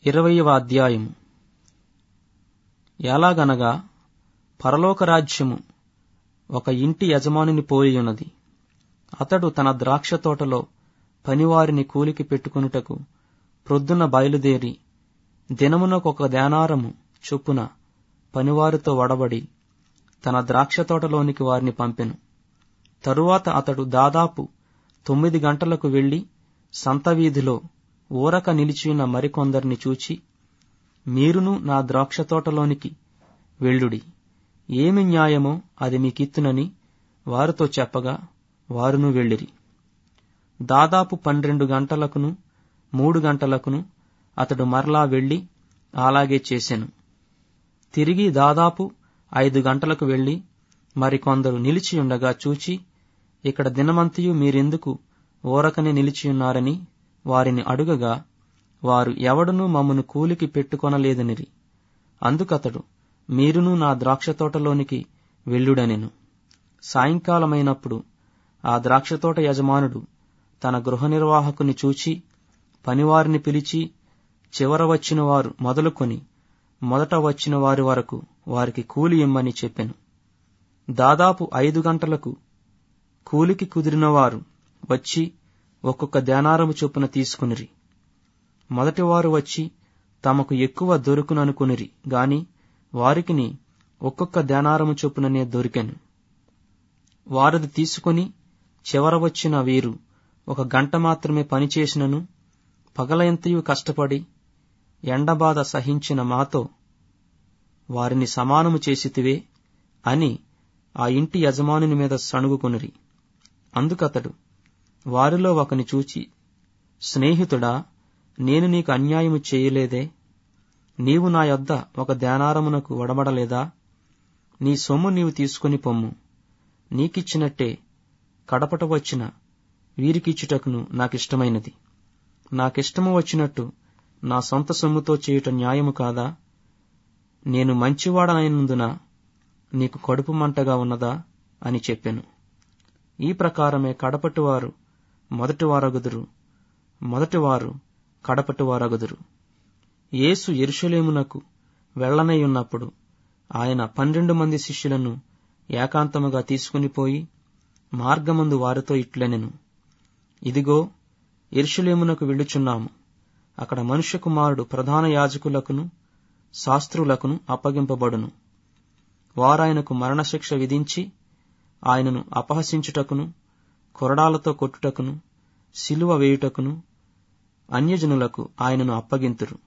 20వ అధ్యాయము. ఎలాగనగా పరలోకరాజ్యము ఒక ఇంటి యజమానిని పోలియున్నది. అతడు తన ద్రాక్ష తోటలో పనివారిని కూలికి పెట్టుకొనుటకు ప్రొద్దున బయలుదేరి దినమునకొక దేనారము చొప్పున పనివారితో వడబడి తన ద్రాక్ష తోటలోనికి వారిని పంపెను. తరువాత అతడు దాదాపు 9 గంటలకు వెళ్లి సంతవీధిలో ఊరక నిలిచియున్న మరికొందరిని చూచి, మీరును నా ద్రాక్ష తోటలోనికి వెళ్ళుడి, ఏమి న్యాయమో అది మీకిత్తునని వారితో చెప్పగా వారును వెళ్ళిరి. దాదాపు 12 గంటలకును 3 గంటలకును అతడు మరలా వెళ్లి అలాగే చేసెను. తిరిగి దాదాపు 5 గంటలకు వెళ్లి మరికొందరు నిలిచియుండగా చూచి, ఇక్కడ దినమంతయు మీరెందుకు ఊరకనే నిలిచియున్నారని వారిని అడుగగా, వారు ఎవడునూ మమ్మను కూలికి పెట్టుకొనలేదనిరి. అందుకతడు, మీరును నా ద్రాక్షతోటలోనికి వెళ్ళుడనెను. సాయంకాలమైనప్పుడు ఆ ద్రాక్షతోట యజమానుడు తన గృహ నిర్వాహకుని చూచి పనివారిని పిలిచి, చివర వచ్చిన వారు మొదలుకొని మొదట వచ్చిన వారి వరకు వారికి కూలి ఇమ్మని చెప్పెను. దాదాపు 5 గంటలకు కూలికి కుదిరినవారు వచ్చి ఒక్కొక్క దేనారము చొప్పున తీసుకునిరి. మొదటివారు వచ్చి తమకు ఎక్కువ దొరుకుననుకునిరి గాని వారికిని ఒక్కొక్క దేనారము చొప్పుననే దొరికెను. వారది తీసుకుని చివర వచ్చిన వీరు 1 గంట మాత్రమే పనిచేసినను పగలయంతయు కష్టపడి ఎండబాధ సహించిన మాతో వారిని సమానము చేసితివే అని ఆ ఇంటి యజమానుని మీద సణుగుకొనిరి. అందుకతడు వారిలో ఒకని చూచి, స్నేహితుడా, నేను నీకు అన్యాయము చేయలేదే? నీవు నా యొద్ద 1 దేనారమునకు వడబడలేదా? నీ సొమ్ము నీవు తీసుకుని పొమ్ము. నీకిచ్చినట్టే కడపట వచ్చిన వీరికిచ్చుటకును నాకిష్టమైనది. నాకిష్టము వచ్చినట్టు నా సొంత సొమ్ముతో చేయుట న్యాయము కాదా? నేను మంచివాడనైనందున నీకు కడుపు మంటగా ఉన్నదా అని చెప్పెను. ఈ ప్రకారమే కడపటివారు మొదటివారగుదురు, మొదటివారు కడపటివారగుదురు. యేసు యెరూషలేమునకు వెళ్లనయ్యున్నప్పుడు ఆయన 12 మంది శిష్యులను ఏకాంతముగా తీసుకునిపోయి మార్గమందు వారితో ఇట్లనెను, ఇదిగో, యెరూషలేమునకు వెళ్ళుచున్నాము. అక్కడ మనుష్య కుమారుడు ప్రధాన యాజకులకును శాస్త్రులకును అప్పగింపబడును. వారాయనకు మరణశిక్ష విధించి ఆయనను అపహసించుటకును, కొరడాలతో కొట్టుటకును, సిలువ వేయుటకును అన్యజనులకు ఆయనను అప్పగింతురు.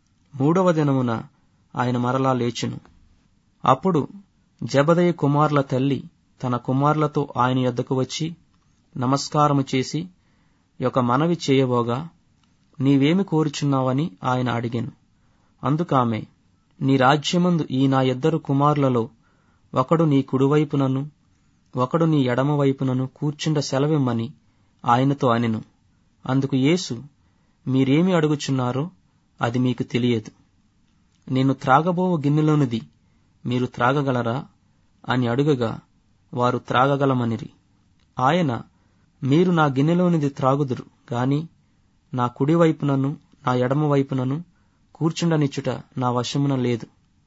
3వ దినమున ఆయన మరలా లేచును. అప్పుడు జెబెదయి కుమారుల తల్లి తన కుమారులతో ఆయన యొద్దకు వచ్చి నమస్కారము చేసి ఒక మనవి చేయబోగా, నీవేమి కోరుచున్నావని ఆయన అడిగెను. అందుకామె, నీ రాజ్యమందు ఈ నా 2 కుమారులలో ఒకడు నీ కుడివైపునను ఒకడు నీ ఎడమవైపునను కూర్చుండ సెలవిమ్మని ఆయనతో అనెను. అందుకు యేసు, మీరేమి అడుగుచున్నారో అది మీకు తెలియదు. నేను త్రాగబోవు గిన్నెలోనిది మీరు త్రాగగలరా అని అడుగగా వారు త్రాగగలమనిరి. ఆయన, మీరు నా గిన్నెలోనిది త్రాగుదురు గాని నా కుడివైపునను నా ఎడమవైపునను కూర్చుండనిచ్చుట నా వశమున లేదు.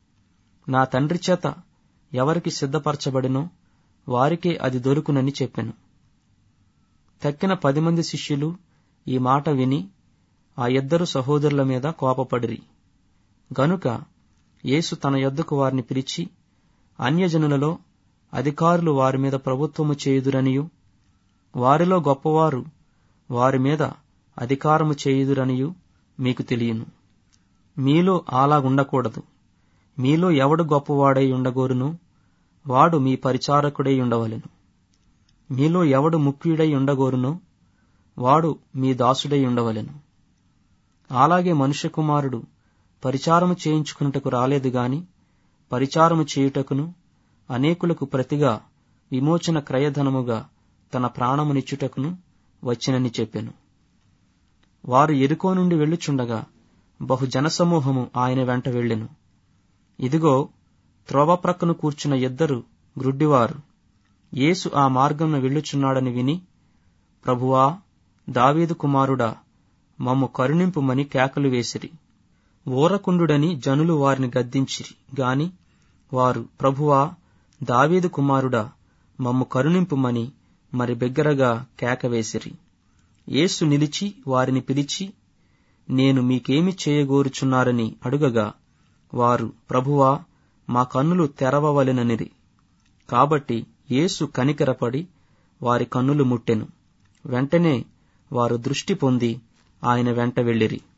నా తండ్రి చేత ఎవరికి సిద్ధపరచబడినో వారికే అది దొరుకునని చెప్పెను. తక్కిన 10 మంది శిష్యులు ఈ మాట విని ఆ 2 సహోదరుల మీద కోపపడిరి. గనుక యేసు తన యొద్దకు వారిని పిలిచి, అన్యజనులలో అధికారులు వారి మీద ప్రభుత్వము చేయుదురనియు వారిలో గొప్పవారు వారి మీద అధికారము చేయుదురనియు మీకు తెలియను. మీలో అలాగుండకూడదు. మీలో ఎవడు గొప్పవాడై ఉండగోరునో వాడు మీ పరిచారకుడై ఉండవలెను. మీలో ఎవడు ముఖ్యుడై ఉండగోరునో వాడు మీ దాసుడై ఉండవలెను. అలాగే మనుష్య కుమారుడు పరిచారము చేయించుకున్నటకు రాలేదు గాని పరిచారము చేయుటకును అనేకులకు ప్రతిగా విమోచన క్రయధనముగా తన ప్రాణమునిచ్చుటకును వచ్చినని చెప్పెను. వారు యెరికో నుండి వెళ్ళుచుండగా బహు జనసమూహము ఆయన వెంట వెళ్ళెను. ఇదిగో, త్రోవ ప్రక్కను కూర్చున్న 2 గ్రుడ్డివారు యేసు ఆ మార్గంను వెళ్ళుచున్నాడని విని, ప్రభువా, దావీదు కుమారుడా, మమ్ము కరుణింపుమని కేకలు వేసిరి. ఊరకుండుడని జనులు వారిని గద్దించిరి గాని వారు, ప్రభువా, దావీదు కుమారుడా, మమ్ము కరుణింపుమని మరి బిగ్గరగా కేకవేసిరి. యేసు నిలిచి వారిని పిలిచి, నేను మీకేమి చేయగోరుచున్నారని అడుగగా వారు, ప్రభువా, మా కన్నులు తెరవవలెననిరి. కాబట్టి యేసు కనికరపడి వారి కన్నులు ముట్టెను. వెంటనే వారు దృష్టి పొంది ఆయన వెంట వెళ్ళిరి.